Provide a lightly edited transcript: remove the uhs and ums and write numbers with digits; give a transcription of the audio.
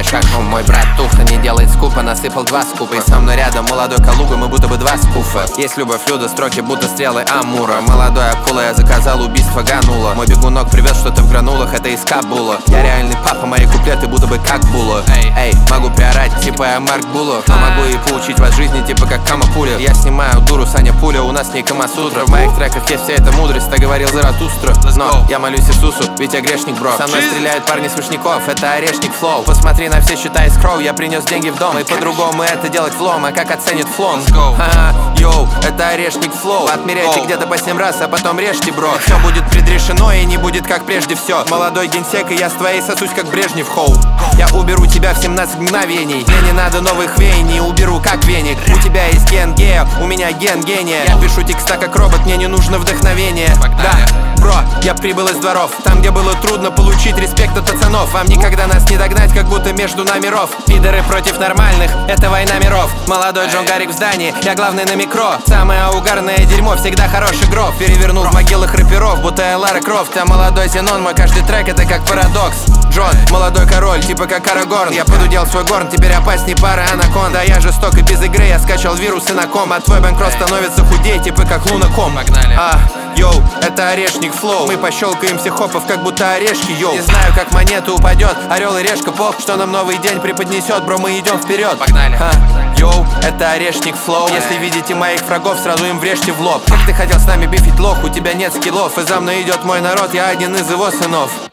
как мой брат Туха не делает скупа, насыпал 2 скупа. И со мной рядом молодой Калуга, мы будто бы 2 скуфа. Есть любовь Люда, строки будто стрелы Амура. Молодой акула, я заказал убийство Ганула. Мой бегунок привез что-то в гранулах, это из Кабула. Я реальный папа, мои куплеты будто бы как Була. Эй, могу приорать, типа я Марк Було. Но могу и поучить вас жизни, типа как Кама Пуля. Я снимаю дуру, Саня Пуля, у нас не Камасутра. В моих треках есть вся эта мудрость, так говорил Заратустра. Но я молюсь Иисусу, ведь я грешник, бро. Со мной стреляют парни с Вышняков, это орешник флоу. Посмотри на все счета из кроу, я принес деньги в дом. И по-другому это делать влом, а как оценит флом? Йоу, это орешник флоу. Отмеряйте где-то по 7 раз, а потом режьте, бро. Все будет предрешено и не будет как прежде все. Молодой генсек, и я с твоей сосусь как Брежнев, хоу. Я уберу тебя в 17 мгновений. Мне не надо новых веяний, уберу как веник. У тебя есть ген гея, у меня ген гения. Я пишу текста как робот, мне не нужно вдохновение. Да, бро, я прибыл из дворов, там, где было трудно получить респект от пацанов. Вам никогда нас не догнать, как будто между нами ров. Пидоры против нормальных, это война миров. Молодой Джон Гарик в здании, я главный на микро. Самое угарное дерьмо, всегда хороший гроб. Перевернул в могилах рэперов, будто я Лара Крофт. А молодой Зенон, мой каждый трек это как парадокс. Джон, молодой король, типа как Арагорн. Я подудел свой горн, теперь опасней пары анакон. Да я жесток и без игры, я скачал вирусы на ком. А твой банкрот становится худей, типа как Лунаком. Погнали. Йоу, это орешник флоу. Мы пощелкаем всех хопов, как будто орешки, йоу. Не знаю, как монета упадет, орел и решка поп. Что нам новый день преподнесет, бро, мы идем вперед. Погнали. Йоу, это орешник флоу. Если видите моих врагов, сразу им врежьте в лоб. Как ты хотел с нами бифить, лох, у тебя нет скиллов. И за мной идет мой народ, я один из его сынов.